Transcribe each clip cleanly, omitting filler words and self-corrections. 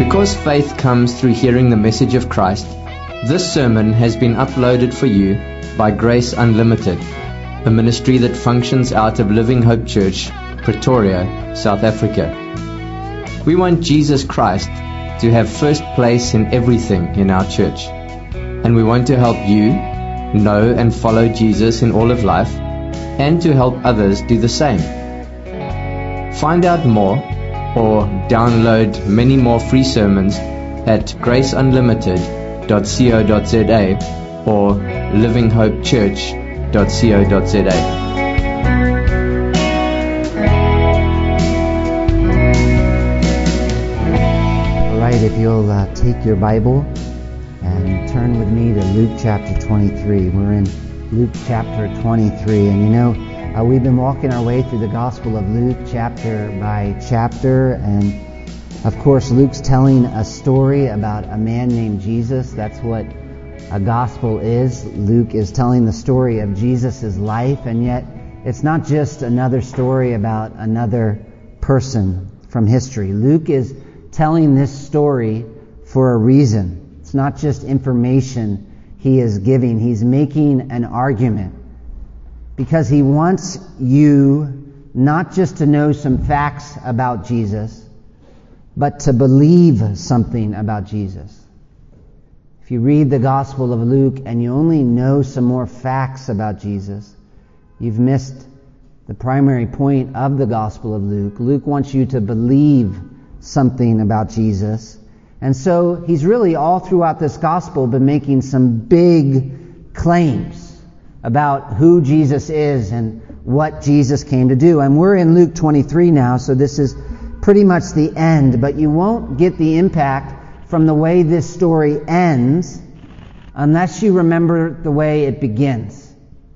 Because faith comes through hearing the message of Christ, this sermon has been uploaded for you by Grace Unlimited, a ministry that functions out of Living Hope Church, Pretoria, South Africa. We want Jesus Christ to have first place in everything in our church, and we want to help you know and follow Jesus in all of life, and to help others do the same. Find out more or download many more free sermons at graceunlimited.co.za or livinghopechurch.co.za. All right, if you'll take your Bible and turn with me to Luke chapter 23. We're in Luke chapter 23, and we've been walking our way through the Gospel of Luke chapter by chapter, and of course Luke's telling a story about a man named Jesus. That's what a gospel is. Luke is telling the story of Jesus' life, and yet it's not just another story about another person from history. Luke is telling this story for a reason. It's not just information he is giving. He's making an argument because he wants you not just to know some facts about Jesus, but to believe something about Jesus. If you read the Gospel of Luke and you only know some more facts about Jesus, you've missed the primary point of the Gospel of Luke. Luke wants you to believe something about Jesus. And so he's really all throughout this Gospel been making some big claims about who Jesus is and what Jesus came to do. And we're in Luke 23 now, so this is pretty much the end, but you won't get the impact from the way this story ends unless you remember the way it begins,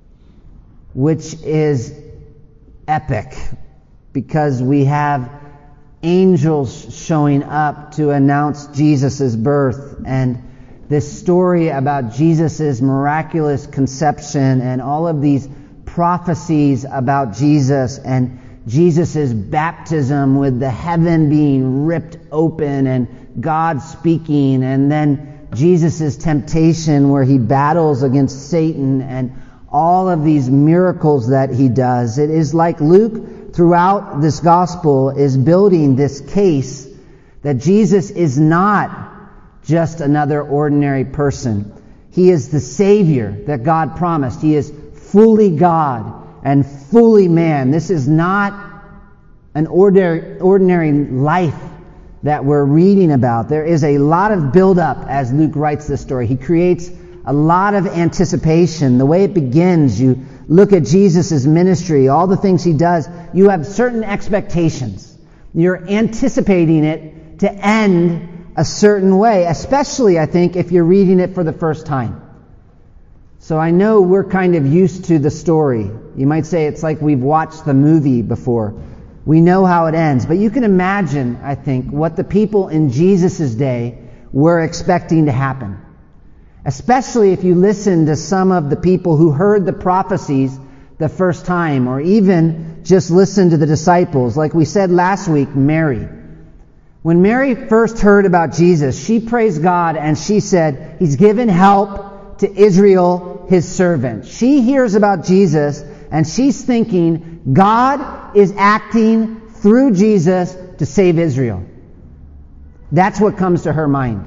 which is epic, because we have angels showing up to announce Jesus' birth, and this story about Jesus' miraculous conception and all of these prophecies about Jesus and Jesus' baptism with the heaven being ripped open and God speaking, and then Jesus' temptation where he battles against Satan, and all of these miracles that he does. It is like Luke throughout this gospel is building this case that Jesus is not just another ordinary person. He is the Savior that God promised. He is fully God and fully man. This is not an ordinary life that we're reading about. There is a lot of build-up as Luke writes this story. He creates a lot of anticipation. The way it begins, you look at Jesus' ministry, all the things he does, you have certain expectations. You're anticipating it to end a certain way, especially, I think, if you're reading it for the first time. So I know we're kind of used to the story. You might say it's like we've watched the movie before. We know how it ends. But you can imagine, I think, what the people in Jesus' day were expecting to happen. Especially if you listen to some of the people who heard the prophecies the first time, or even just listen to the disciples. Like we said last week, Mary. When Mary first heard about Jesus, she praised God and she said, He's given help to Israel, His servant. She hears about Jesus and she's thinking, God is acting through Jesus to save Israel. That's what comes to her mind.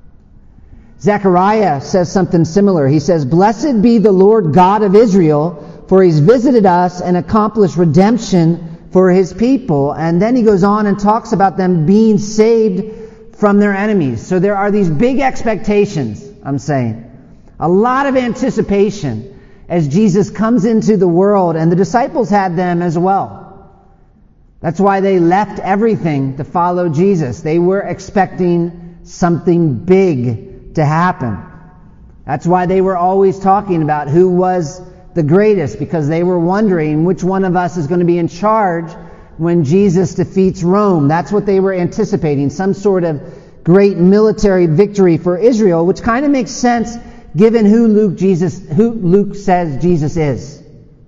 Zechariah says something similar. He says, Blessed be the Lord God of Israel, for He's visited us and accomplished redemption for His people. And then he goes on and talks about them being saved from their enemies. So there are these big expectations, I'm saying. A lot of anticipation as Jesus comes into the world, and the disciples had them as well. That's why they left everything to follow Jesus. They were expecting something big to happen. That's why they were always talking about who was the greatest, because they were wondering which one of us is going to be in charge when Jesus defeats Rome. That's what they were anticipating, some sort of great military victory for Israel, which kind of makes sense given who Luke says Jesus is.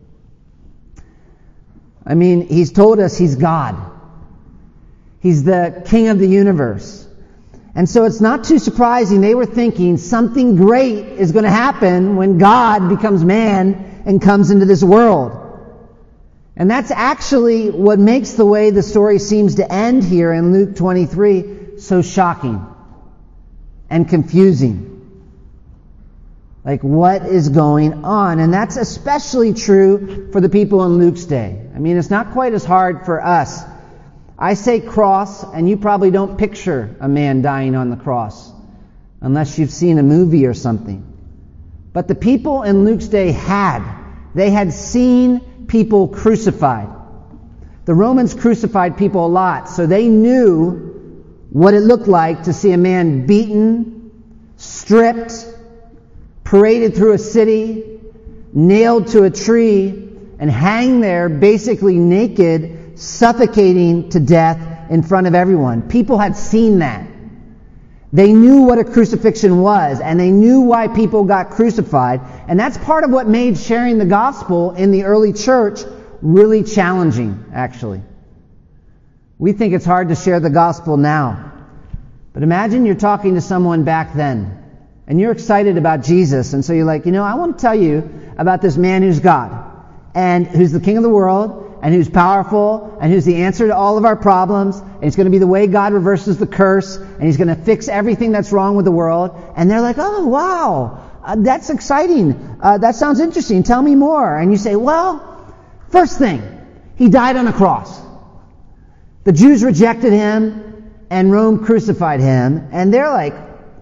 I mean, he's told us He's God. He's the King of the universe. And so it's not too surprising they were thinking something great is going to happen when God becomes man and comes into this world. And that's actually what makes the way the story seems to end here in Luke 23 so shocking and confusing. Like, what is going on? And that's especially true for the people in Luke's day. I mean, it's not quite as hard for us. I say cross, and you probably don't picture a man dying on the cross, unless you've seen a movie or something. But the people in Luke's day they had seen people crucified. The Romans crucified people a lot, so they knew what it looked like to see a man beaten, stripped, paraded through a city, nailed to a tree, and hang there basically naked, suffocating to death in front of everyone. People had seen that. They knew what a crucifixion was, and they knew why people got crucified. And that's part of what made sharing the gospel in the early church really challenging, actually. We think it's hard to share the gospel now. But imagine you're talking to someone back then, and you're excited about Jesus, and so you're like, I want to tell you about this man who's God, and who's the King of the world, and who's powerful, and who's the answer to all of our problems, and he's going to be the way God reverses the curse, and he's going to fix everything that's wrong with the world. And they're like, oh, wow, that's exciting. That sounds interesting. Tell me more. And you say, well, first thing, he died on a cross. The Jews rejected him, and Rome crucified him, and they're like,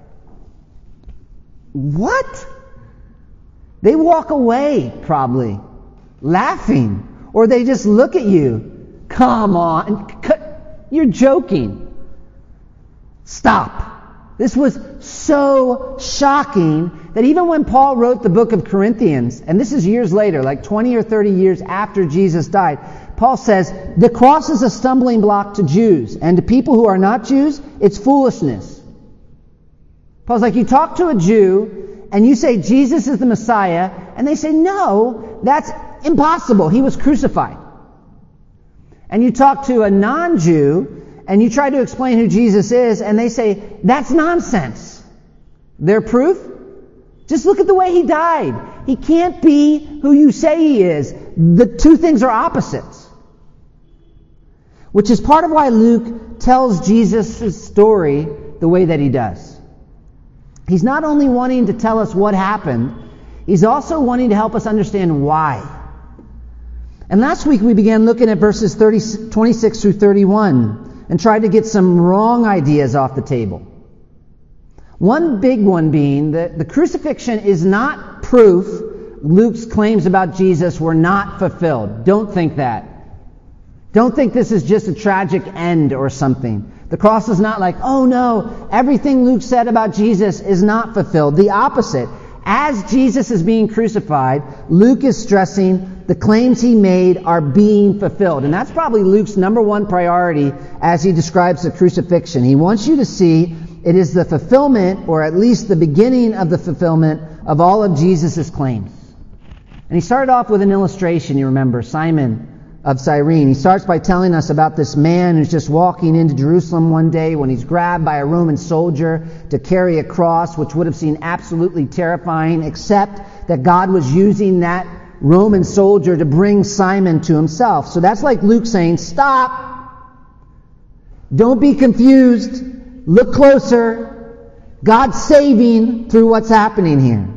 what? They walk away, probably, laughing. Or they just look at you. Come on. You're joking. Stop. This was so shocking that even when Paul wrote the book of Corinthians, and this is years later, like 20 or 30 years after Jesus died, Paul says, the cross is a stumbling block to Jews, and to people who are not Jews, it's foolishness. Paul's like, you talk to a Jew, and you say Jesus is the Messiah, and they say, no, that's impossible. He was crucified. And you talk to a non-Jew, and you try to explain who Jesus is, and they say, that's nonsense. Their proof? Just look at the way he died. He can't be who you say he is. The two things are opposites. Which is part of why Luke tells Jesus' story the way that he does. He's not only wanting to tell us what happened, he's also wanting to help us understand why. And last week we began looking at verses 26 through 31 and tried to get some wrong ideas off the table. One big one being that the crucifixion is not proof Luke's claims about Jesus were not fulfilled. Don't think that. Don't think this is just a tragic end or something. The cross is not like, oh no, everything Luke said about Jesus is not fulfilled. The opposite. As Jesus is being crucified, Luke is stressing the claims he made are being fulfilled. And that's probably Luke's number one priority as he describes the crucifixion. He wants you to see it is the fulfillment, or at least the beginning of the fulfillment, of all of Jesus' claims. And he started off with an illustration, you remember, Simon of Cyrene. He starts by telling us about this man who's just walking into Jerusalem one day when he's grabbed by a Roman soldier to carry a cross, which would have seemed absolutely terrifying, except that God was using that Roman soldier to bring Simon to himself. So that's like Luke saying, stop! Don't be confused. Look closer. God's saving through what's happening here.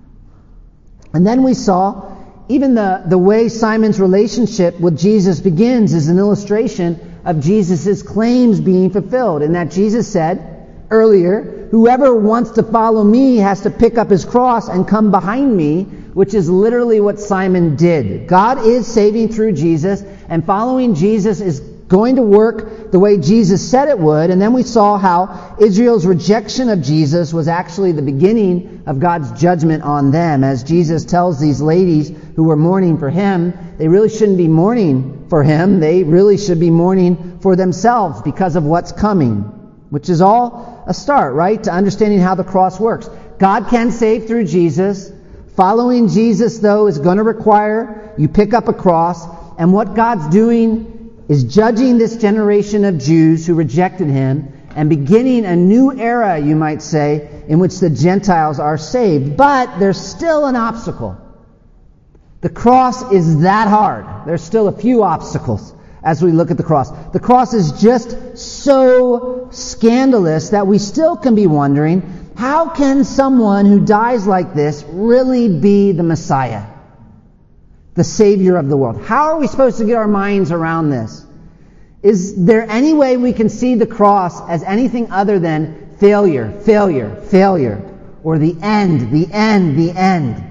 And then we saw even the way Simon's relationship with Jesus begins is an illustration of Jesus' claims being fulfilled. And that Jesus said earlier, whoever wants to follow me has to pick up his cross and come behind me, which is literally what Simon did. God is saving through Jesus, and following Jesus is going to work the way Jesus said it would. And then we saw how Israel's rejection of Jesus was actually the beginning of God's judgment on them. As Jesus tells these ladies who were mourning for him, they really shouldn't be mourning for him. They really should be mourning for themselves because of what's coming. Which is all a start, right? To understanding how the cross works. God can save through Jesus. Following Jesus, though, is going to require you pick up a cross. And what God's doing is judging this generation of Jews who rejected him and beginning a new era, you might say, in which the Gentiles are saved. But there's still an obstacle. The cross is that hard. There's still a few obstacles as we look at the cross. The cross is just so scandalous that we still can be wondering, how can someone who dies like this really be the Messiah, the Savior of the world? How are we supposed to get our minds around this? Is there any way we can see the cross as anything other than failure, failure, failure, or the end, the end, the end?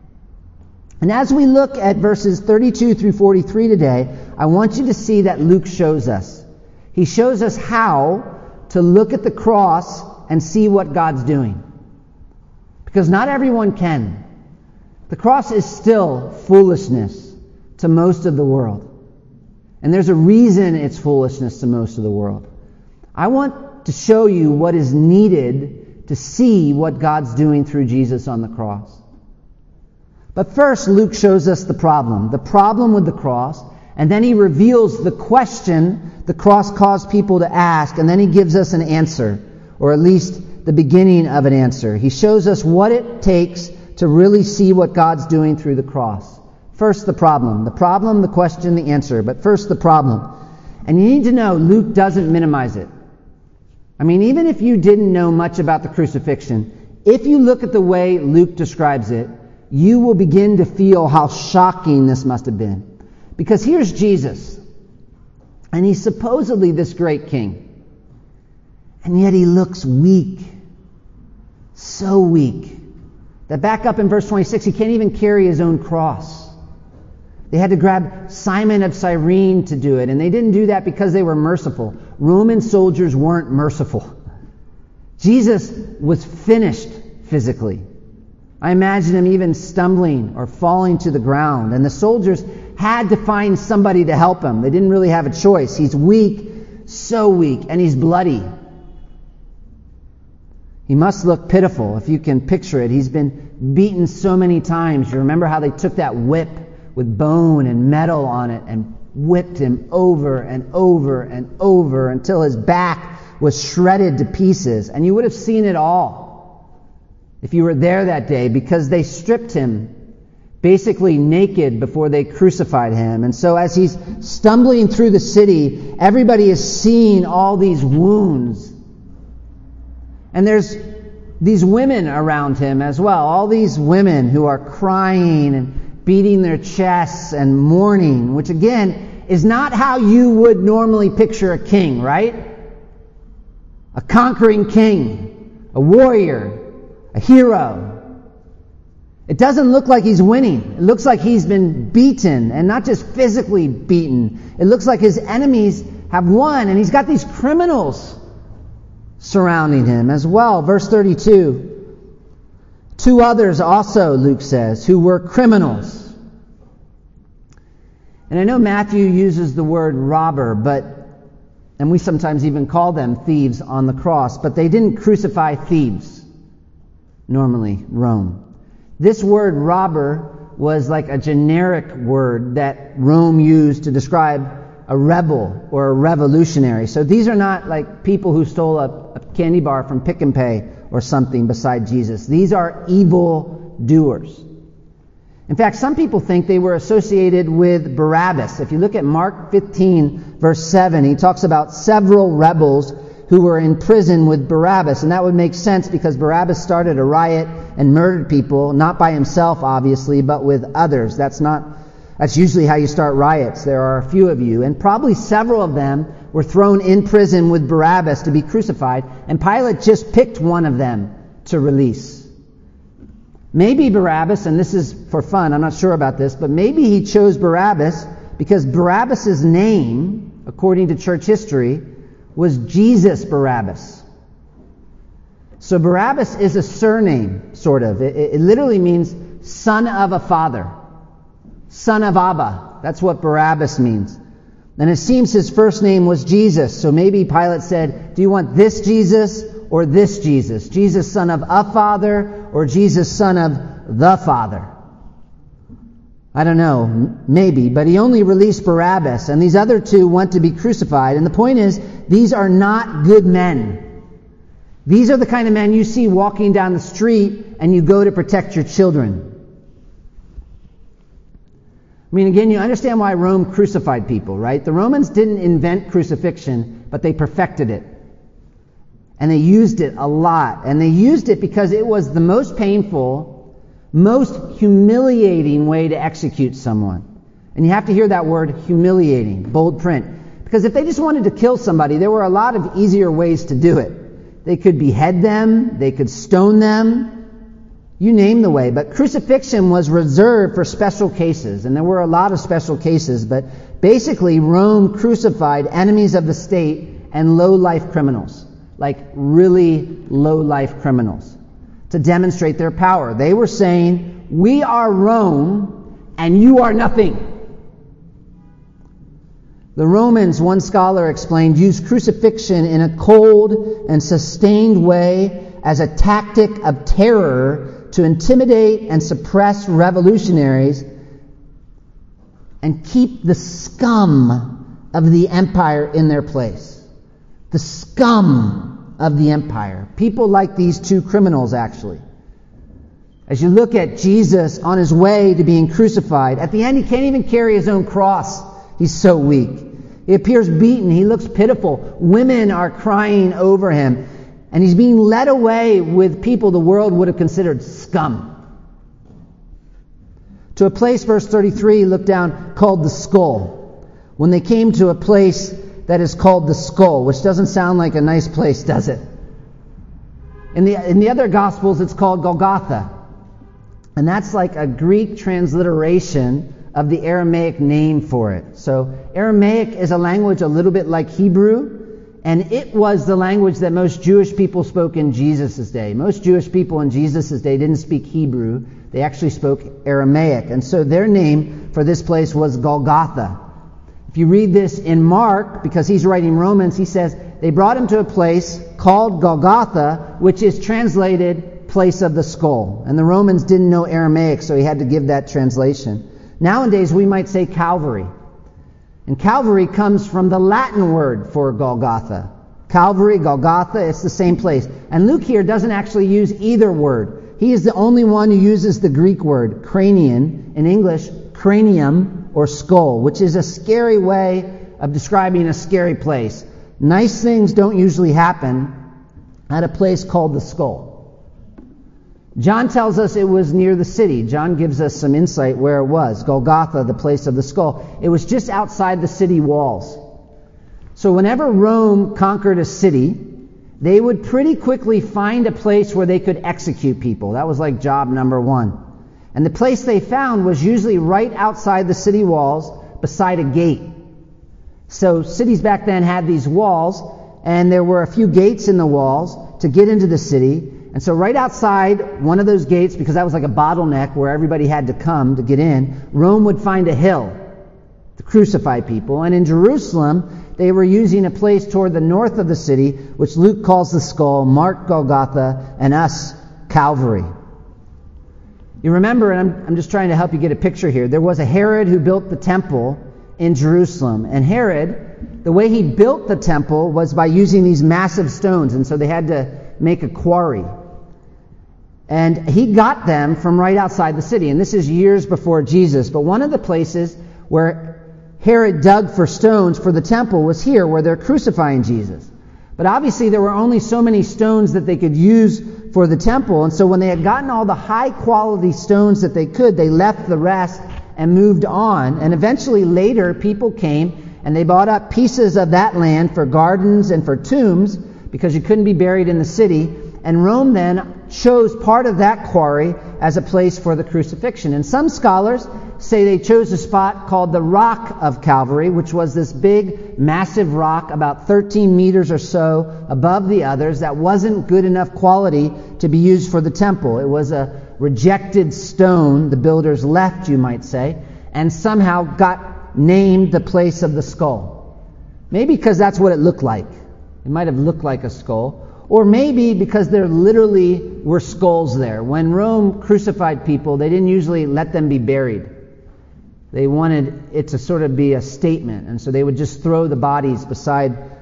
And as we look at verses 32 through 43 today, I want you to see that Luke shows us. He shows us how to look at the cross and see what God's doing. Because not everyone can. The cross is still foolishness to most of the world. And there's a reason it's foolishness to most of the world. I want to show you what is needed to see what God's doing through Jesus on the cross. But first, Luke shows us the problem with the cross, and then he reveals the question the cross caused people to ask, and then he gives us an answer, or at least the beginning of an answer. He shows us what it takes to really see what God's doing through the cross. First, the problem, the question, the answer. But first, the problem. And you need to know, Luke doesn't minimize it. I mean, even if you didn't know much about the crucifixion, if you look at the way Luke describes it, you will begin to feel how shocking this must have been. Because here's Jesus, and he's supposedly this great king. And yet he looks weak. So weak. That back up in verse 26, he can't even carry his own cross. They had to grab Simon of Cyrene to do it, and they didn't do that because they were merciful. Roman soldiers weren't merciful. Jesus was finished physically. I imagine him even stumbling or falling to the ground, and the soldiers had to find somebody to help him. They didn't really have a choice. He's weak, so weak, and he's bloody. He must look pitiful, if you can picture it. He's been beaten so many times. You remember how they took that whip with bone and metal on it and whipped him over and over and over until his back was shredded to pieces. And you would have seen it all if you were there that day, because they stripped him basically naked before they crucified him. And so as he's stumbling through the city, everybody is seeing all these wounds. And there's these women around him as well. All these women who are crying and beating their chests and mourning, which again is not how you would normally picture a king, right? A conquering king, a warrior, a hero. It doesn't look like he's winning. It looks like he's been beaten, and not just physically beaten. It looks like his enemies have won, and he's got these criminals surrounding him as well. Verse 32. Two others also, Luke says, who were criminals. And I know Matthew uses the word robber, and we sometimes even call them thieves on the cross, but they didn't crucify thieves. Normally, Rome. This word robber was like a generic word that Rome used to describe a rebel or a revolutionary. So these are not like people who stole a candy bar from Pick and Pay or something beside Jesus. These are evil doers. In fact, some people think they were associated with Barabbas. If you look at Mark 15, verse 7, he talks about several rebels who were in prison with Barabbas. And that would make sense because Barabbas started a riot and murdered people, not by himself, obviously, but with others. That's usually how you start riots. There are a few of you. And probably several of them were thrown in prison with Barabbas to be crucified, and Pilate just picked one of them to release. Maybe Barabbas, and this is for fun, I'm not sure about this, but maybe he chose Barabbas because Barabbas' name, according to church history, was Jesus Barabbas. So Barabbas is a surname, sort of. It literally means son of a father. Son of Abba. That's what Barabbas means. And it seems his first name was Jesus. So maybe Pilate said, do you want this Jesus or this Jesus? Jesus, son of a father, or Jesus, son of the Father? I don't know, maybe. But he only released Barabbas, and these other two went to be crucified. And the point is, these are not good men. These are the kind of men you see walking down the street and you go to protect your children. I mean, again, you understand why Rome crucified people, right? The Romans didn't invent crucifixion, but they perfected it. And they used it a lot. And they used it because it was the most painful, most humiliating way to execute someone. And you have to hear that word, humiliating, bold print. Because if they just wanted to kill somebody, there were a lot of easier ways to do it. They could behead them, they could stone them, you name the way. But crucifixion was reserved for special cases, and there were a lot of special cases. But basically, Rome crucified enemies of the state and low-life criminals, like really low-life criminals, to demonstrate their power. They were saying, we are Rome, and you are nothing. The Romans, one scholar explained, used crucifixion in a cold and sustained way as a tactic of terror to intimidate and suppress revolutionaries and keep the scum of the empire in their place. The scum of the empire. People like these two criminals, actually. As you look at Jesus on his way to being crucified, at the end he can't even carry his own cross. He's so weak. He appears beaten. He looks pitiful. Women are crying over him. And he's being led away with people the world would have considered scum. To a place, verse 33, look down, called the Skull. When they came to a place that is called the Skull, which doesn't sound like a nice place, does it? In the other Gospels, it's called Golgotha. And that's like a Greek transliteration of the Aramaic name for it. So Aramaic is a language a little bit like Hebrew, and it was the language that most Jewish people spoke in Jesus' day. Most Jewish people in Jesus' day didn't speak Hebrew. They actually spoke Aramaic. And so their name for this place was Golgotha. If you read this in Mark, because he's writing Romans, he says, they brought him to a place called Golgotha, which is translated place of the skull. And the Romans didn't know Aramaic, so he had to give that translation. Nowadays, we might say Calvary. And Calvary comes from the Latin word for Golgotha. Calvary, Golgotha, it's the same place. And Luke here doesn't actually use either word. He is the only one who uses the Greek word, cranion, in English, cranium or skull, which is a scary way of describing a scary place. Nice things don't usually happen at a place called the Skull. John tells us it was near the city. John gives us some insight where it was. Golgotha, the place of the skull. It was just outside the city walls. So whenever Rome conquered a city, they would pretty quickly find a place where they could execute people. That was like job number one. And the place they found was usually right outside the city walls, beside a gate. So cities back then had these walls, and there were a few gates in the walls to get into the city. And so right outside one of those gates, because that was like a bottleneck where everybody had to come to get in, Rome would find a hill to crucify people. And in Jerusalem, they were using a place toward the north of the city, which Luke calls the Skull, Mark Golgotha, and us Calvary. You remember, and I'm just trying to help you get a picture here, there was a Herod who built the temple in Jerusalem. And Herod, the way he built the temple was by using these massive stones. And so they had to make a quarry. And he got them from right outside the city. And this is years before Jesus. But one of the places where Herod dug for stones for the temple was here, where they're crucifying Jesus. But obviously there were only so many stones that they could use for the temple. And so when they had gotten all the high quality stones that they could, they left the rest and moved on. And eventually later people came and they bought up pieces of that land for gardens and for tombs, because you couldn't be buried in the city. And Rome then chose part of that quarry as a place for the crucifixion. And some scholars say they chose a spot called the Rock of Calvary, which was this big, massive rock about 13 meters or so above the others that wasn't good enough quality to be used for the temple. It was a rejected stone the builders left, you might say, and somehow got named the place of the skull. Maybe because that's what it looked like. It might have looked like a skull. Or maybe because there literally were skulls there. When Rome crucified people, they didn't usually let them be buried. They wanted it to sort of be a statement. And so they would just throw the bodies beside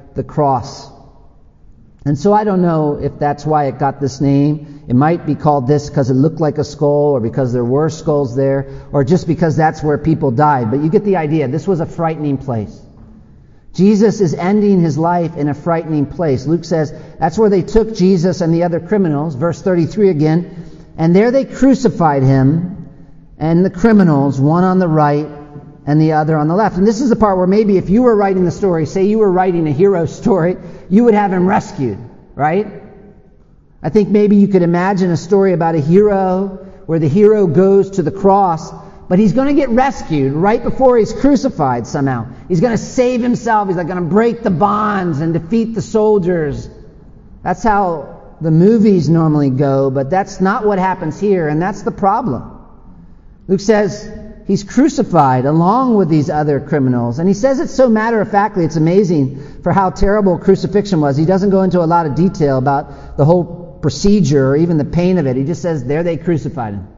the cross. And so I don't know if that's why it got this name. It might be called this because it looked like a skull, or because there were skulls there, or just because that's where people died. But you get the idea. This was a frightening place. Jesus is ending his life in a frightening place. Luke says that's where they took Jesus and the other criminals. Verse 33 again. And there they crucified him and the criminals, one on the right and the other on the left. And this is the part where maybe if you were writing the story, say you were writing a hero story, you would have him rescued, right? I think maybe you could imagine a story about a hero where the hero goes to the cross, but he's going to get rescued right before he's crucified somehow. He's going to save himself. He's going to break the bonds and defeat the soldiers. That's how the movies normally go, but that's not what happens here, and that's the problem. Luke says he's crucified along with these other criminals, and he says it so matter-of-factly, it's amazing for how terrible crucifixion was. He doesn't go into a lot of detail about the whole procedure or even the pain of it. He just says, there they crucified him.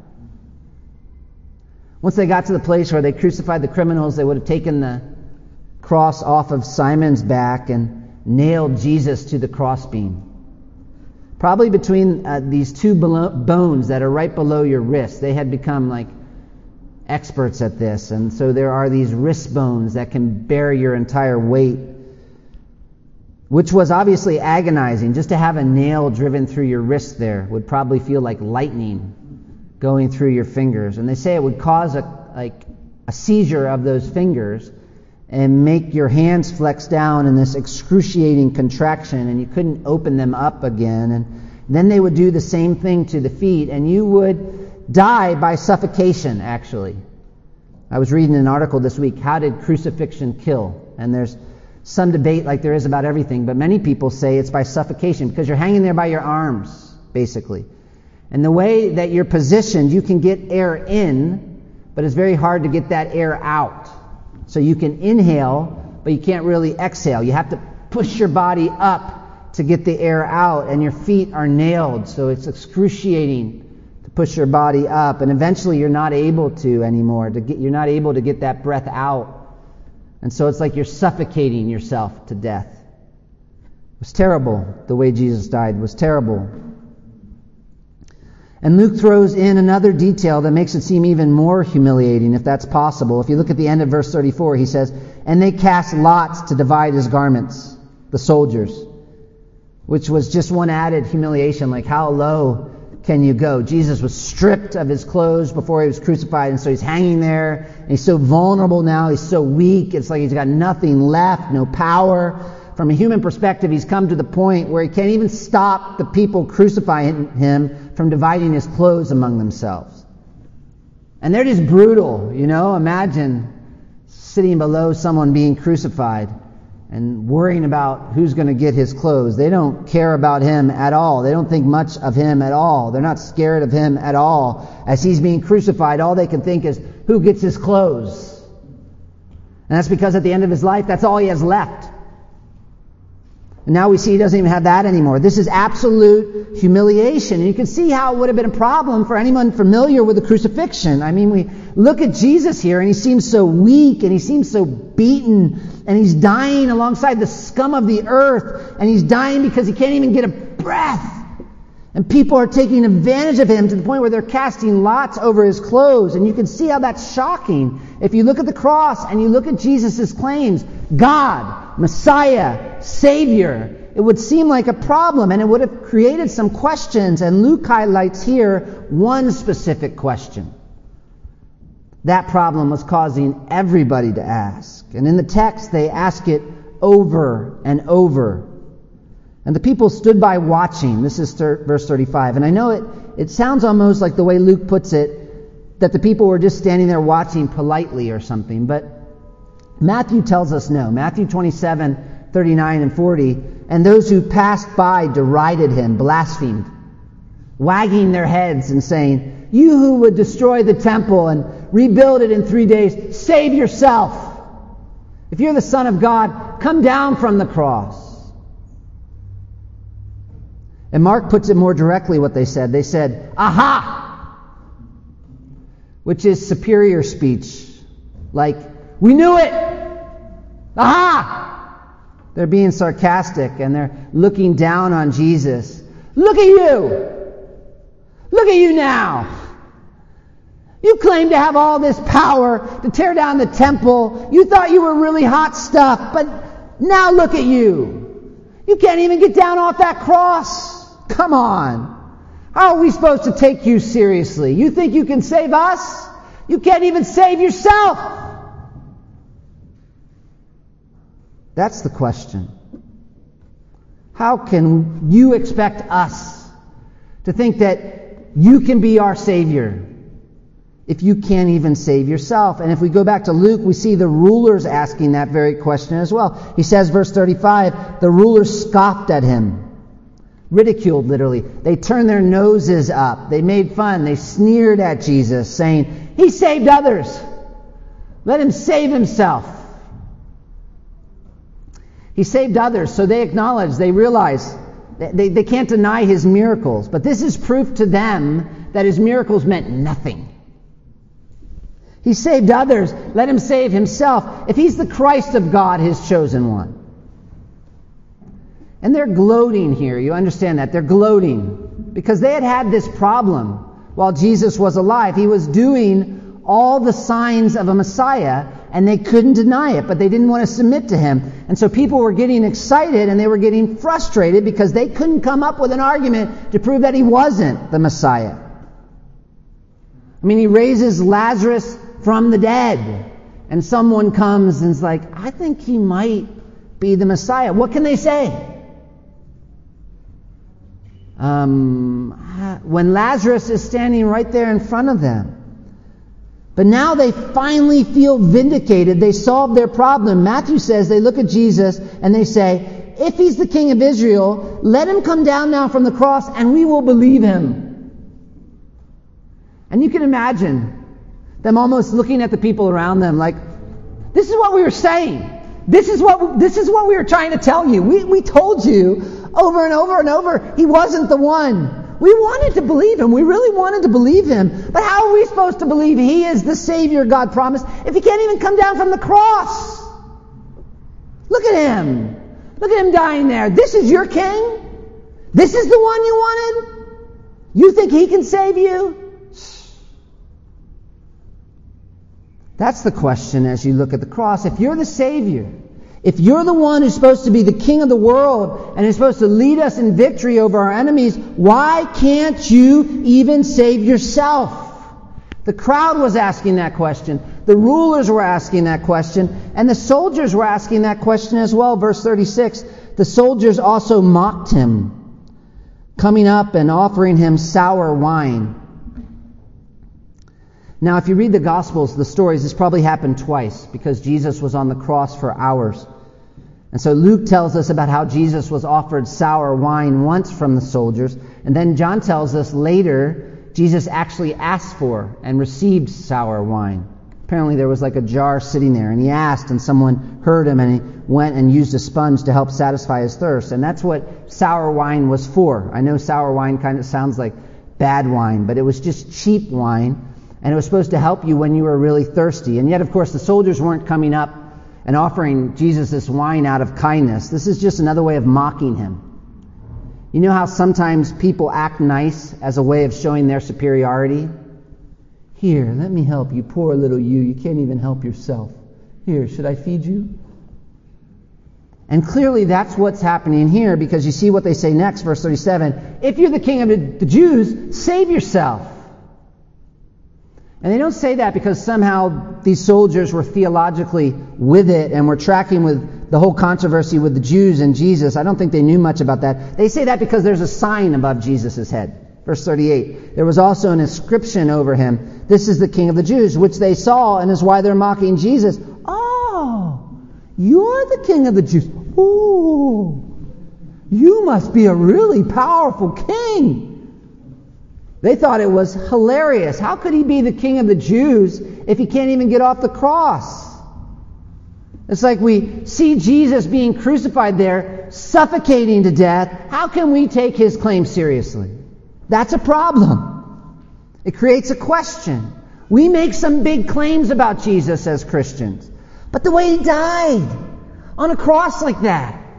Once they got to the place where they crucified the criminals, they would have taken the cross off of Simon's back and nailed Jesus to the crossbeam. Probably between these two bones that are right below your wrist. They had become like experts at this, and so there are these wrist bones that can bear your entire weight, which was obviously agonizing. Just to have a nail driven through your wrist there would probably feel like lightning going through your fingers. And they say it would cause a seizure of those fingers and make your hands flex down in this excruciating contraction, and you couldn't open them up again. And then they would do the same thing to the feet, and you would die by suffocation, actually. I was reading an article this week, How Did Crucifixion Kill? And there's some debate like there is about everything, but many people say it's by suffocation because you're hanging there by your arms, basically. And the way that you're positioned, you can get air in, but it's very hard to get that air out. So you can inhale, but you can't really exhale. You have to push your body up to get the air out, and your feet are nailed, so it's excruciating to push your body up, and eventually you're not able to anymore. You're not able to get that breath out. And so it's like you're suffocating yourself to death. It was terrible. The way Jesus died was terrible. And Luke throws in another detail that makes it seem even more humiliating, if that's possible. If you look at the end of verse 34, he says, and they cast lots to divide his garments, the soldiers, which was just one added humiliation, like how low can you go? Jesus was stripped of his clothes before he was crucified, and so he's hanging there, and he's so vulnerable now, he's so weak, it's like he's got nothing left, no power. From a human perspective, he's come to the point where he can't even stop the people crucifying him from dividing his clothes among themselves. And they're just brutal, you know? Imagine sitting below someone being crucified and worrying about who's going to get his clothes. They don't care about him at all. They don't think much of him at all. They're not scared of him at all. As he's being crucified, all they can think is, who gets his clothes? And that's because at the end of his life, that's all he has left. And now we see he doesn't even have that anymore. This is absolute humiliation. And you can see how it would have been a problem for anyone familiar with the crucifixion. I mean, we look at Jesus here, and he seems so weak, and he seems so beaten, and he's dying alongside the scum of the earth, and he's dying because he can't even get a breath. And people are taking advantage of him to the point where they're casting lots over his clothes. And you can see how that's shocking. If you look at the cross and you look at Jesus' claims, God, Messiah, Savior, it would seem like a problem, and it would have created some questions. And Luke highlights here one specific question. That problem was causing everybody to ask. And in the text, they ask it over and over. And the people stood by watching. This is verse 35. And I know it sounds almost like the way Luke puts it, that the people were just standing there watching politely or something. But Matthew tells us no. Matthew 27, 39 and 40. And those who passed by derided him, blasphemed, wagging their heads and saying, you who would destroy the temple and rebuild it in 3 days, save yourself. If you're the Son of God, come down from the cross. And Mark puts it more directly what they said. They said, aha! Which is superior speech. Like, we knew it! Aha! They're being sarcastic and they're looking down on Jesus. Look at you! Look at you now! You claim to have all this power to tear down the temple. You thought you were really hot stuff, but now look at you. You can't even get down off that cross. Come on. How are we supposed to take you seriously? You think you can save us? You can't even save yourself. That's the question. How can you expect us to think that you can be our Savior if you can't even save yourself? And if we go back to Luke, we see the rulers asking that very question as well. He says, verse 35, the rulers scoffed at him. Ridiculed, literally. They turned their noses up. They made fun. They sneered at Jesus, saying, he saved others. Let him save himself. He saved others, so they acknowledge, they realize, they can't deny his miracles. But this is proof to them that his miracles meant nothing. He saved others, let him save himself. If he's the Christ of God, his chosen one. And they're gloating here, you understand that? They're gloating because they had this problem while Jesus was alive. He was doing all the signs of a Messiah, and they couldn't deny it, but they didn't want to submit to him. And so people were getting excited and they were getting frustrated because they couldn't come up with an argument to prove that he wasn't the Messiah. I mean, he raises Lazarus from the dead, and someone comes and is like, I think he might be the Messiah. What can they say? When Lazarus is standing right there in front of them. But now they finally feel vindicated. They solved their problem. Matthew says they look at Jesus and they say, if he's the King of Israel, let him come down now from the cross and we will believe him. And you can imagine them almost looking at the people around them like, this is what we were saying. This is what we were trying to tell you. We told you over and over and over, he wasn't the one. We wanted to believe him. We really wanted to believe him. But how are we supposed to believe he is the Savior God promised if he can't even come down from the cross? Look at him. Look at him dying there. This is your king? This is the one you wanted? You think he can save you? That's the question as you look at the cross. If you're the Savior, if you're the one who's supposed to be the King of the world and is supposed to lead us in victory over our enemies, why can't you even save yourself? The crowd was asking that question. The rulers were asking that question. And the soldiers were asking that question as well. Verse 36, the soldiers also mocked him, coming up and offering him sour wine. Now, if you read the Gospels, the stories, this probably happened twice because Jesus was on the cross for hours. And so Luke tells us about how Jesus was offered sour wine once from the soldiers. And then John tells us later, Jesus actually asked for and received sour wine. Apparently there was like a jar sitting there, and he asked, and someone heard him, and he went and used a sponge to help satisfy his thirst. And that's what sour wine was for. I know sour wine kind of sounds like bad wine, but it was just cheap wine. And it was supposed to help you when you were really thirsty. And yet, of course, the soldiers weren't coming up and offering Jesus this wine out of kindness. This is just another way of mocking him. You know how sometimes people act nice as a way of showing their superiority? Here, let me help you, poor little you. You can't even help yourself. Here, should I feed you? And clearly that's what's happening here, because you see what they say next, verse 37. If you're the king of the Jews, save yourself. And they don't say that because somehow these soldiers were theologically with it and were tracking with the whole controversy with the Jews and Jesus. I don't think they knew much about that. They say that because there's a sign above Jesus' head. Verse 38. There was also an inscription over him. This is the King of the Jews, which they saw and is why they're mocking Jesus. Oh, you're the King of the Jews. Oh, you must be a really powerful king. They thought it was hilarious. How could he be the King of the Jews if he can't even get off the cross? It's like we see Jesus being crucified there, suffocating to death. How can we take his claim seriously? That's a problem. It creates a question. We make some big claims about Jesus as Christians. But the way he died on a cross like that,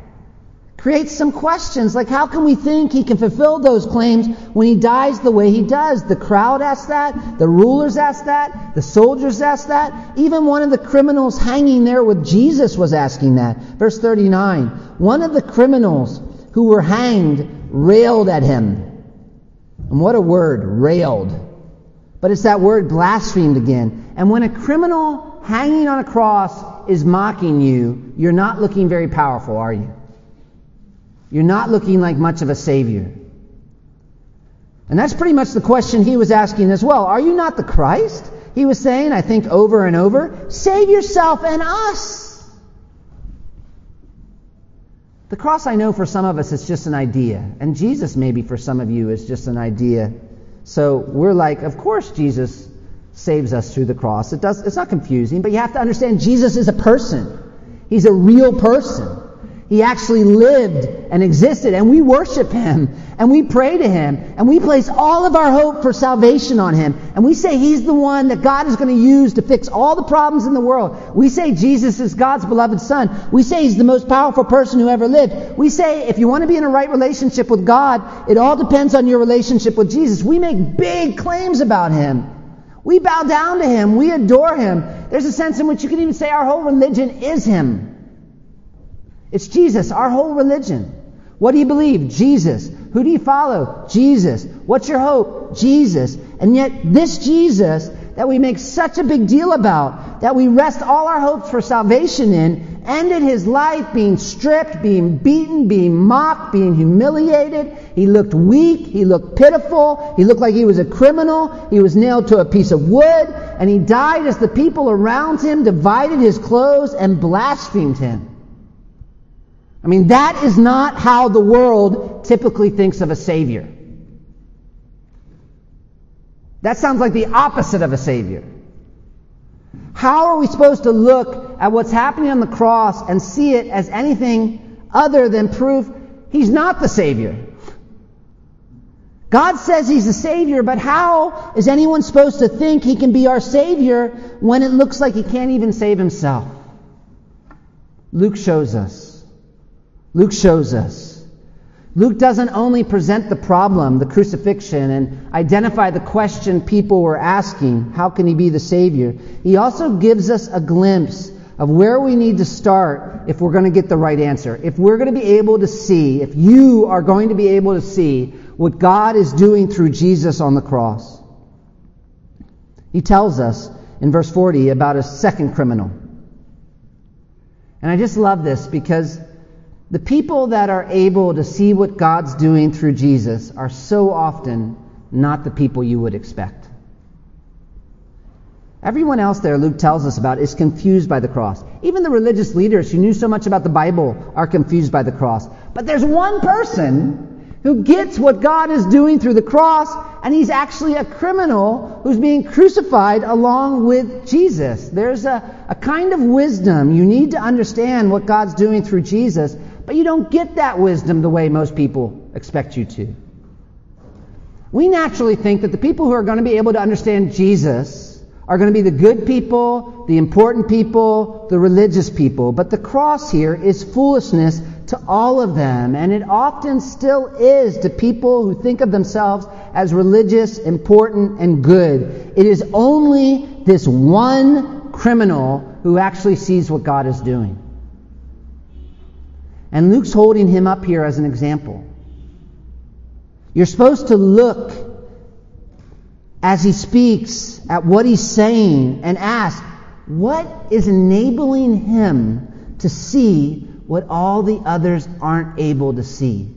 creates some questions, like how can we think he can fulfill those claims when he dies the way he does? The crowd asks that, the rulers ask that, the soldiers ask that, even one of the criminals hanging there with Jesus was asking that. Verse 39, one of the criminals who were hanged railed at him. And what a word, railed. But it's that word blasphemed again. And when a criminal hanging on a cross is mocking you, you're not looking very powerful, are you? You're not looking like much of a savior. And that's pretty much the question he was asking as well. Are you not the Christ? He was saying, I think over and over, save yourself and us. The cross, I know for some of us, is just an idea. And Jesus, maybe for some of you, is just an idea. So we're like, of course Jesus saves us through the cross. It's not confusing, but you have to understand Jesus is a person. He's a real person. He actually lived and existed, and we worship him, and we pray to him, and we place all of our hope for salvation on him, and we say he's the one that God is going to use to fix all the problems in the world. We say Jesus is God's beloved Son. We say he's the most powerful person who ever lived. We say if you want to be in a right relationship with God, it all depends on your relationship with Jesus. We make big claims about him. We bow down to him. We adore him. There's a sense in which you can even say our whole religion is him. It's Jesus, our whole religion. What do you believe? Jesus. Who do you follow? Jesus. What's your hope? Jesus. And yet this Jesus that we make such a big deal about, that we rest all our hopes for salvation in, ended his life being stripped, being beaten, being mocked, being humiliated. He looked weak. He looked pitiful. He looked like he was a criminal. He was nailed to a piece of wood. And he died as the people around him divided his clothes and blasphemed him. I mean, that is not how the world typically thinks of a Savior. That sounds like the opposite of a Savior. How are we supposed to look at what's happening on the cross and see it as anything other than proof he's not the Savior? God says he's the Savior, but how is anyone supposed to think he can be our Savior when it looks like he can't even save himself? Luke shows us. Luke shows us. Luke doesn't only present the problem, the crucifixion, and identify the question people were asking, how can he be the Savior? He also gives us a glimpse of where we need to start if we're going to get the right answer. If we're going to be able to see, if you are going to be able to see what God is doing through Jesus on the cross. He tells us in verse 40 about a second criminal. And I just love this because the people that are able to see what God's doing through Jesus are so often not the people you would expect. Everyone else there, Luke tells us about, is confused by the cross. Even the religious leaders who knew so much about the Bible are confused by the cross. But there's one person who gets what God is doing through the cross, and he's actually a criminal who's being crucified along with Jesus. There's a kind of wisdom. You need to understand what God's doing through Jesus, but you don't get that wisdom the way most people expect you to. We naturally think that the people who are going to be able to understand Jesus are going to be the good people, the important people, the religious people. But the cross here is foolishness to all of them, and it often still is to people who think of themselves as religious, important, and good. It is only this one criminal who actually sees what God is doing. And Luke's holding him up here as an example. You're supposed to look as he speaks at what he's saying and ask, what is enabling him to see what all the others aren't able to see?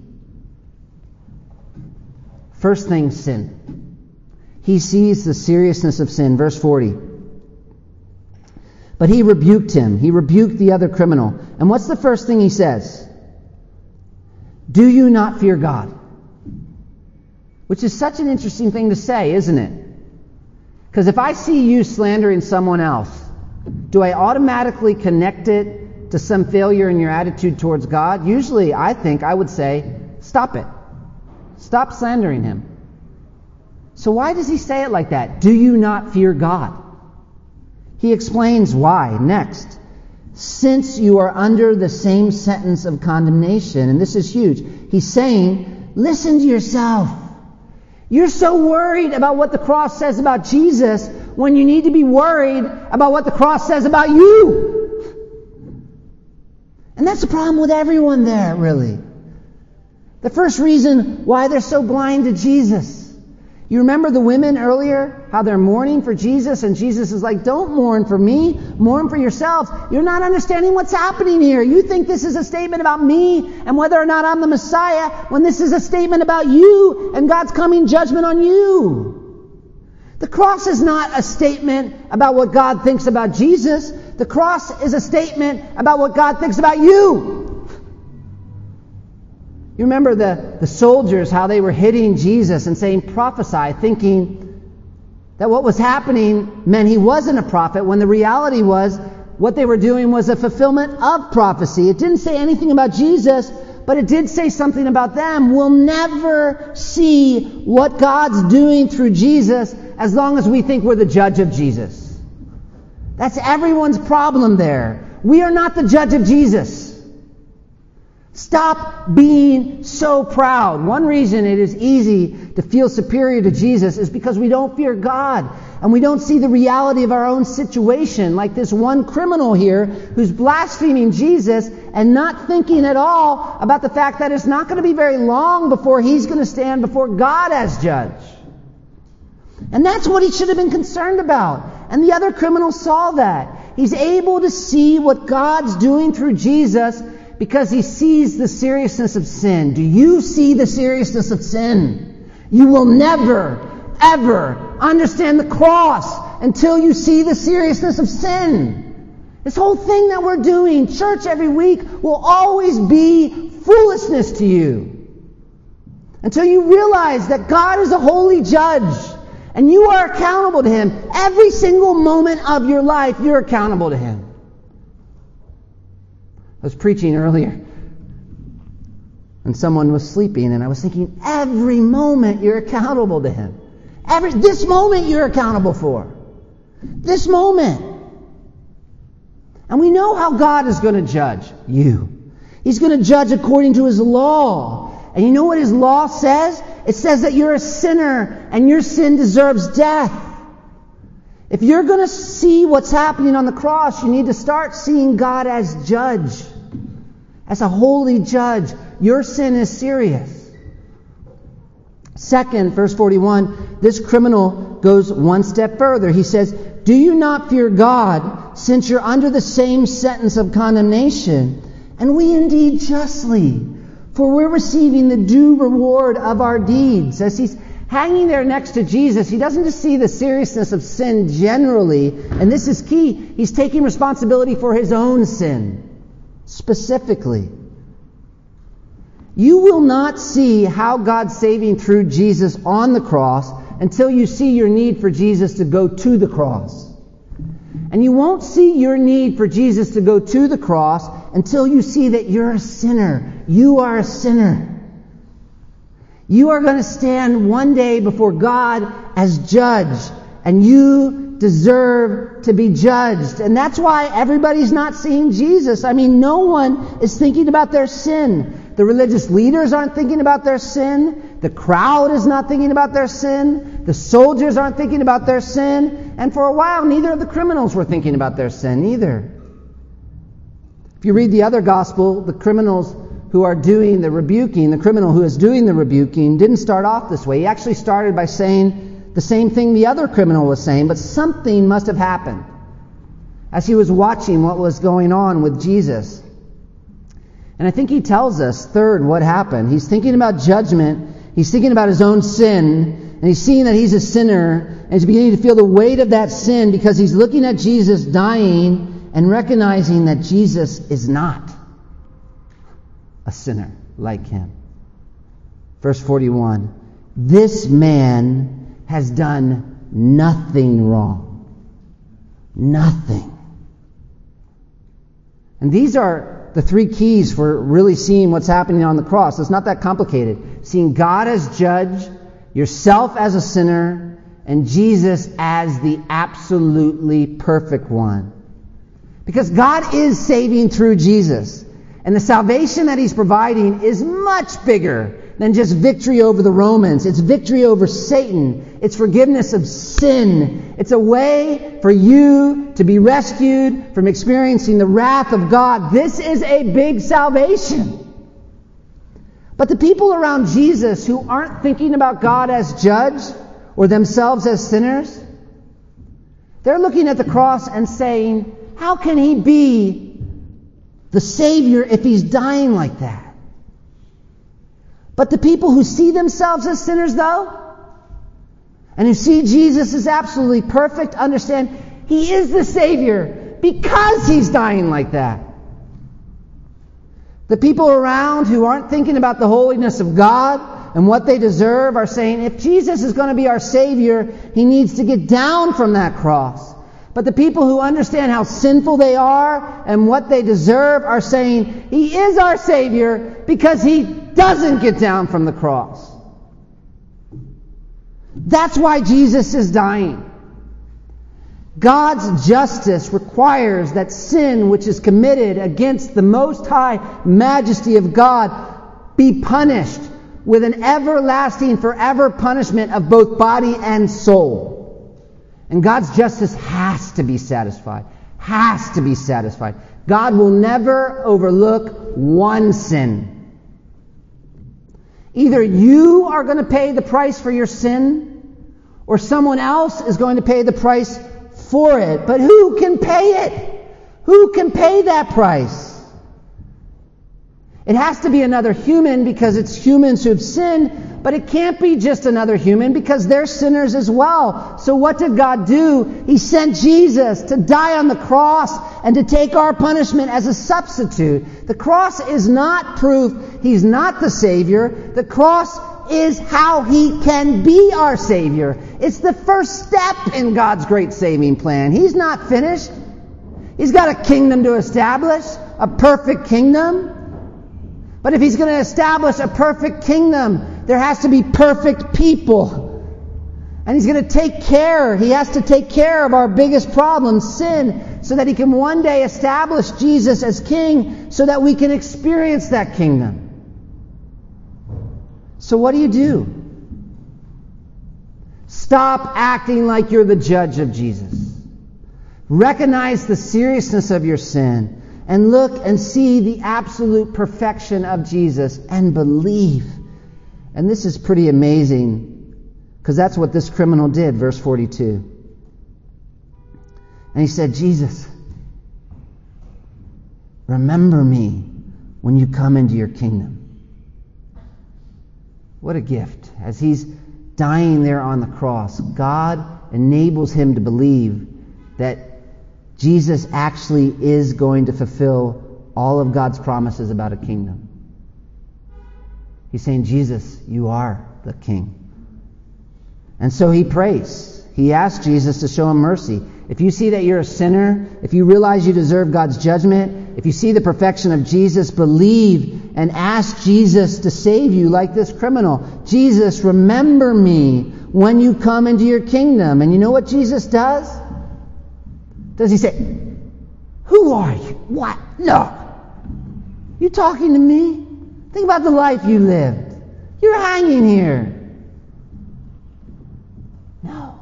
First thing, sin. He sees the seriousness of sin. Verse 40. But he rebuked him. He rebuked the other criminal. And what's the first thing he says? Do you not fear God? Which is such an interesting thing to say, isn't it? Because if I see you slandering someone else, do I automatically connect it to some failure in your attitude towards God? Usually, I think I would say, stop it. Stop slandering him. So why does he say it like that? Do you not fear God? He explains why next. since you are under the same sentence of condemnation. And this is huge. He's saying, listen to yourself. You're so worried about what the cross says about Jesus when you need to be worried about what the cross says about you. And that's the problem with everyone there, really. The first reason why they're so blind to Jesus. You remember the women earlier, how they're mourning for Jesus, and Jesus is like, don't mourn for me, mourn for yourselves. You're not understanding what's happening here. You think this is a statement about me and whether or not I'm the Messiah, when this is a statement about you and God's coming judgment on you. The cross is not a statement about what God thinks about Jesus. The cross is a statement about what God thinks about you. You remember the soldiers, how they were hitting Jesus and saying, prophesy, thinking that what was happening meant he wasn't a prophet, when the reality was what they were doing was a fulfillment of prophecy. It didn't say anything about Jesus, but it did say something about them. We'll never see what God's doing through Jesus as long as we think we're the judge of Jesus. That's everyone's problem there. We are not the judge of Jesus. Stop being so proud. One reason it is easy to feel superior to Jesus is because we don't fear God and we don't see the reality of our own situation, like this one criminal here who's blaspheming Jesus and not thinking at all about the fact that it's not going to be very long before he's going to stand before God as judge. And that's what he should have been concerned about. And the other criminal saw that. He's able to see what God's doing through Jesus because he sees the seriousness of sin. Do you see the seriousness of sin? You will never, ever understand the cross until you see the seriousness of sin. This whole thing that we're doing, church every week, will always be foolishness to you. Until you realize that God is a holy judge and you are accountable to him. Every single moment of your life, you're accountable to him. I was preaching earlier and someone was sleeping and I was thinking, every moment you're accountable to him. This moment you're accountable for. This moment. And we know how God is going to judge you. He's going to judge according to his law. And you know what his law says? It says that you're a sinner and your sin deserves death. If you're going to see what's happening on the cross, you need to start seeing God as judge, as a holy judge. Your sin is serious. Second, verse 41, this criminal goes one step further. He says, do you not fear God, since you're under the same sentence of condemnation? And we indeed justly, for we're receiving the due reward of our deeds. As he's hanging there next to Jesus, he doesn't just see the seriousness of sin generally, and this is key. He's taking responsibility for his own sin, specifically. You will not see how God's saving through Jesus on the cross until you see your need for Jesus to go to the cross. And you won't see your need for Jesus to go to the cross until you see that you're a sinner. You are a sinner. You are going to stand one day before God as judge, and you deserve to be judged. And that's why everybody's not seeing Jesus. I mean, no one is thinking about their sin. The religious leaders aren't thinking about their sin. The crowd is not thinking about their sin. The soldiers aren't thinking about their sin. And for a while, neither of the criminals were thinking about their sin either. If you read the other gospel, the criminals who are doing the rebuking, the criminal who is doing the rebuking, didn't start off this way. He actually started by saying the same thing the other criminal was saying, but something must have happened as he was watching what was going on with Jesus. And I think he tells us, third, what happened. He's thinking about judgment. He's thinking about his own sin, and he's seeing that he's a sinner, and he's beginning to feel the weight of that sin because he's looking at Jesus dying and recognizing that Jesus is not a sinner like him. Verse 41, this man has done nothing wrong. Nothing. And these are the three keys for really seeing what's happening on the cross. It's not that complicated. Seeing God as judge, yourself as a sinner, and Jesus as the absolutely perfect one. Because God is saving through Jesus. And the salvation that He's providing is much bigger than just victory over the Romans. It's victory over Satan. It's forgiveness of sin. It's a way for you to be rescued from experiencing the wrath of God. This is a big salvation. But the people around Jesus who aren't thinking about God as judge or themselves as sinners, they're looking at the cross and saying, how can He be the Savior if He's dying like that? But the people who see themselves as sinners, though, and who see Jesus as absolutely perfect, understand He is the Savior because He's dying like that. The people around who aren't thinking about the holiness of God and what they deserve are saying, if Jesus is going to be our Savior, He needs to get down from that cross. But the people who understand how sinful they are and what they deserve are saying, He is our Savior because He doesn't get down from the cross. That's why Jesus is dying. God's justice requires that sin which is committed against the Most High Majesty of God be punished with an everlasting, forever punishment of both body and soul. And God's justice has to be satisfied. Has to be satisfied. God will never overlook one sin. Either you are going to pay the price for your sin, or someone else is going to pay the price for it. But who can pay it? Who can pay that price? It has to be another human because it's humans who have sinned, but it can't be just another human because they're sinners as well. So what did God do? He sent Jesus to die on the cross and to take our punishment as a substitute. The cross is not proof He's not the Savior. The cross is how He can be our Savior. It's the first step in God's great saving plan. He's not finished. He's got a kingdom to establish, a perfect kingdom. But if He's going to establish a perfect kingdom, there has to be perfect people. And He's going to take care. He has to take care of our biggest problem, sin, so that He can one day establish Jesus as King so that we can experience that kingdom. So what do? Stop acting like you're the judge of Jesus. Recognize the seriousness of your sin and look and see the absolute perfection of Jesus and believe. And this is pretty amazing because that's what this criminal did, verse 42. And he said, Jesus, remember me when you come into your kingdom. What a gift. As he's dying there on the cross, God enables him to believe that Jesus actually is going to fulfill all of God's promises about a kingdom. He's saying, Jesus, you are the King. And so he prays. He asks Jesus to show him mercy. If you see that you're a sinner, if you realize you deserve God's judgment, if you see the perfection of Jesus, believe and ask Jesus to save you like this criminal. Jesus, remember me when you come into your kingdom. And you know what Jesus does? Does he say, who are you? What? No. You talking to me? Think about the life you lived. You're hanging here. No.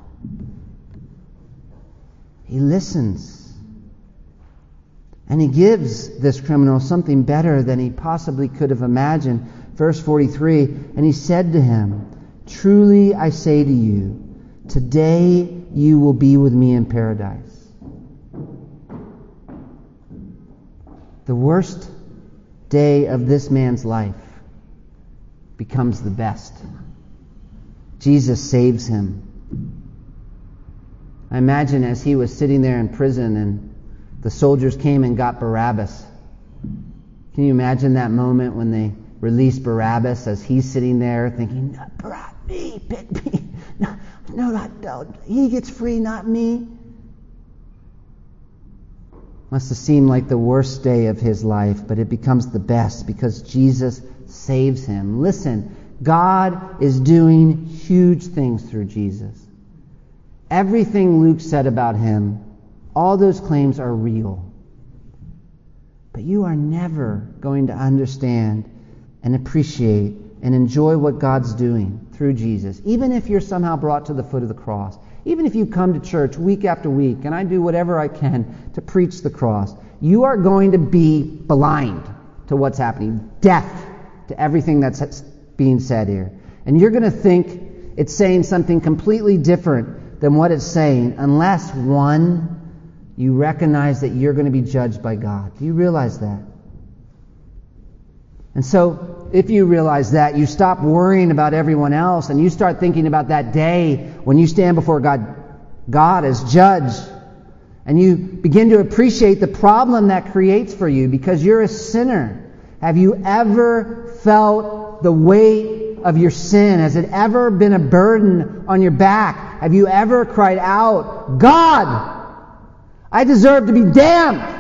He listens. And he gives this criminal something better than he possibly could have imagined. Verse 43, and he said to him, truly I say to you, today you will be with me in paradise. The worst day of this man's life becomes the best. Jesus saves him. I imagine as he was sitting there in prison and the soldiers came and got Barabbas. Can you imagine that moment when they released Barabbas as he's sitting there thinking, not me, pick me. No, he gets free, not me. Must have seemed like the worst day of his life, but it becomes the best because Jesus saves him. Listen, God is doing huge things through Jesus. Everything Luke said about him, all those claims are real. But you are never going to understand and appreciate and enjoy what God's doing through Jesus, even if you're somehow brought to the foot of the cross. Even if you come to church week after week, and I do whatever I can to preach the cross, you are going to be blind to what's happening, deaf to everything that's being said here. And you're going to think it's saying something completely different than what it's saying, unless, one, you recognize that you're going to be judged by God. Do you realize that? And so, if you realize that, you stop worrying about everyone else and you start thinking about that day when you stand before God as judge. And you begin to appreciate the problem that creates for you because you're a sinner. Have you ever felt the weight of your sin? Has it ever been a burden on your back? Have you ever cried out, God, I deserve to be damned?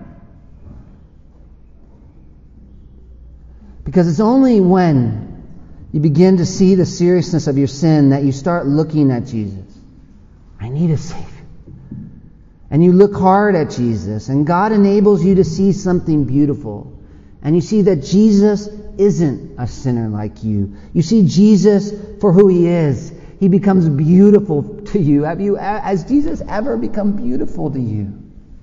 Because it's only when you begin to see the seriousness of your sin that you start looking at Jesus. I need a Savior. And you look hard at Jesus, and God enables you to see something beautiful. And you see that Jesus isn't a sinner like you. You see Jesus for who He is. He becomes beautiful to you. Has Jesus ever become beautiful to you?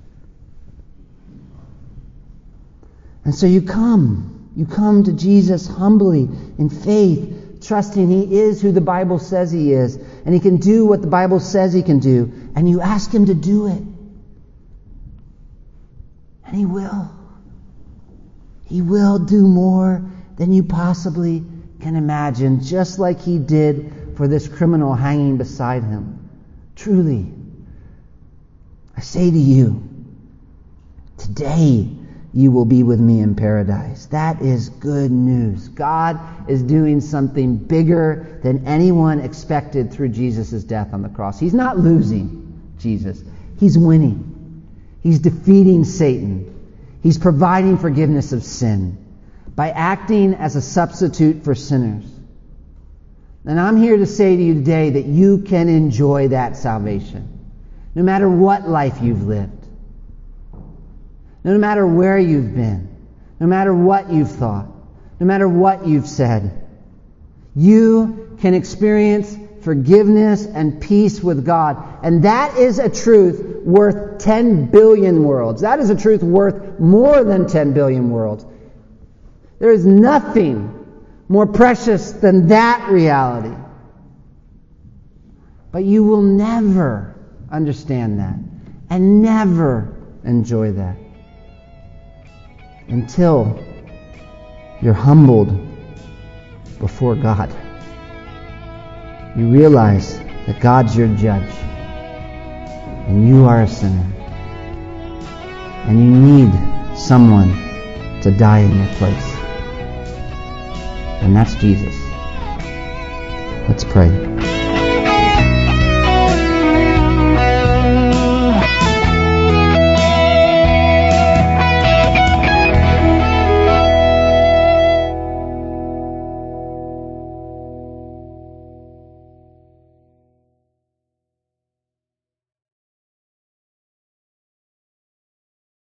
And so you come to Jesus humbly in faith, trusting He is who the Bible says He is, and He can do what the Bible says He can do, and you ask Him to do it. And He will. He will do more than you possibly can imagine, just like He did for this criminal hanging beside Him. Truly, I say to you, today you will be with me in paradise. That is good news. God is doing something bigger than anyone expected through Jesus' death on the cross. He's not losing, Jesus. He's winning. He's defeating Satan. He's providing forgiveness of sin by acting as a substitute for sinners. And I'm here to say to you today that you can enjoy that salvation, no matter what life you've lived. No matter where you've been, no matter what you've thought, no matter what you've said, you can experience forgiveness and peace with God. And that is a truth worth 10 billion worlds. That is a truth worth more than 10 billion worlds. There is nothing more precious than that reality. But you will never understand that and never enjoy that until you're humbled before God. You realize that God's your judge and you are a sinner and you need someone to die in your place. And that's Jesus. Let's pray.